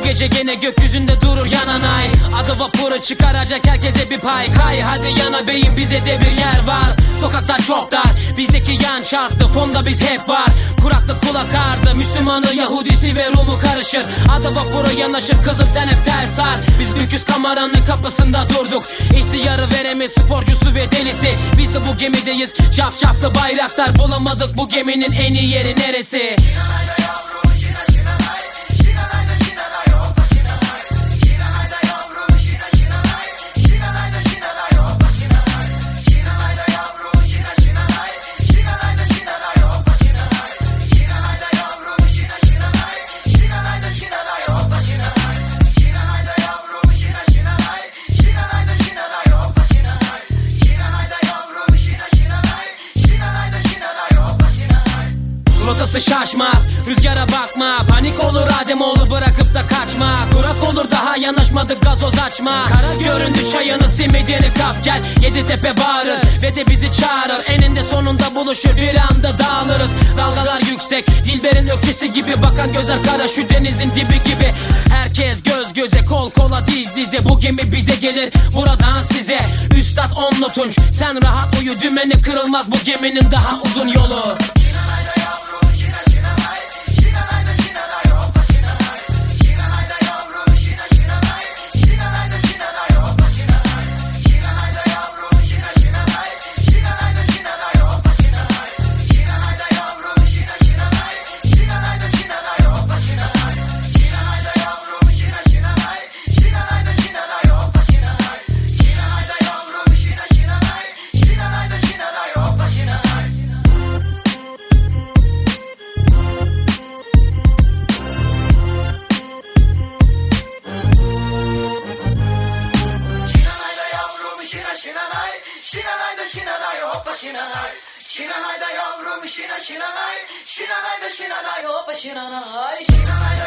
Bu gece gene gökyüzünde durur yanan ay. Adı vapuru çıkaracak herkese bir pay. Kay hadi yana beyim, bize de bir yer var. Sokaklar çok dar, bizdeki yan çarptı. Fonda biz hep var, kuraklık kulak ardı. Müslümanı, Yahudisi ve Rumu karışır. Adı vapuru yanaşır, kızım sen hep ters sar. Biz büyüküz, kameranın kapısında durduk. İhtiyarı veremez, sporcusu ve delisi. Biz de bu gemideyiz, cafcaflı bayraklar. Bulamadık bu geminin en iyi yeri neresi? Rotası şaşmaz, rüzgara bakma. Panik olur Ademoğlu, bırakıp da kaçma. Kurak olur, daha yanaşmadık, gazoz açma. Kara göründü, çayını simidini kap gel. Yeditepe bağırır ve de bizi çağırır. Eninde sonunda buluşur, bir anda dağılırız. Dalgalar yüksek, Dilber'in ökçesi gibi. Bakan gözler kara, şu denizin dibi gibi. Herkes göz göze, kol kola, diz dize. Bu gemi bize gelir, buradan size. Üstad Onlu Tunç, sen rahat uyu. Dümeni kırılmaz bu geminin daha uzun yolu. Şinanay da yavrum şinanay, şinanay da şinanay hoppa şinanay.